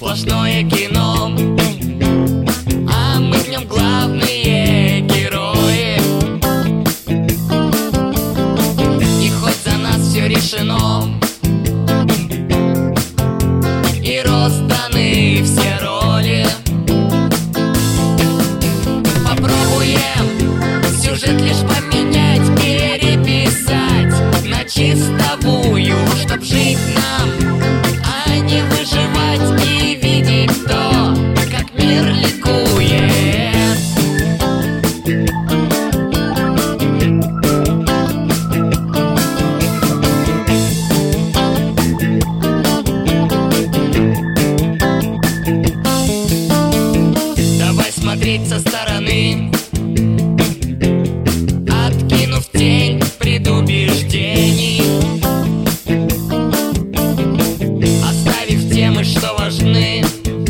сплошное кино, а мы в нем главные герои. И хоть за нас все решено и розданы все роли, попробуем сюжет лишь поменять, переписать на чистовую, чтоб жить нам, а не выживать и видеть то, как мир ликует. Давай смотреть со стороны, откинув тень предубеждений, оставив темы, что важны,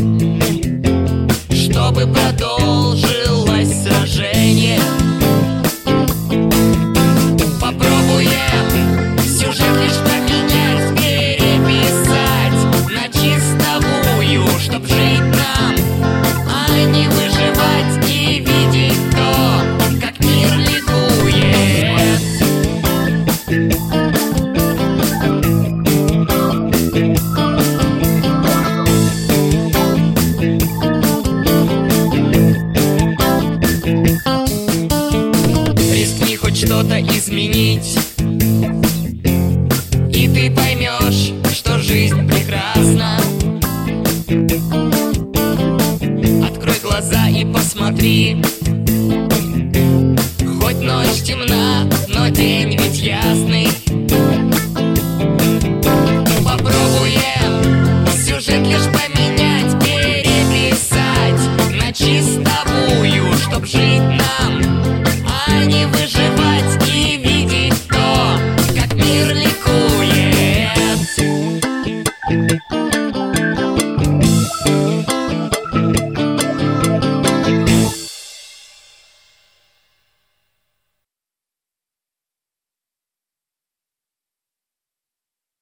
чтобы продолжилось сражение. Попробуем сюжет лишь поменять, переписать на чистовую, чтоб жить нам, а не выживать и видеть то, как мир ликует. Рискни хоть что-то изменить, и ты поймешь, что жизнь прекрасна. Открой глаза и посмотри,